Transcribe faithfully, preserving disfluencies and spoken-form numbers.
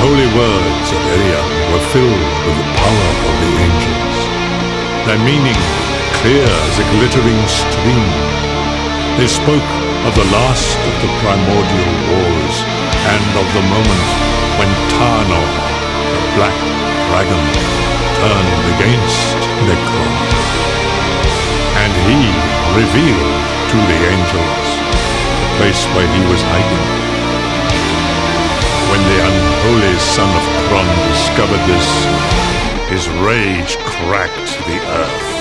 holy words of Irian were filled with the power of the angels, their meaning clear as a glittering stream. They spoke of the last of the primordial wars and of the moment when Tarnor, the black dragon, turned against Necron. And he revealed to the angels the place where he was hiding. When the unholy son of Kron discovered this, his rage cracked the earth.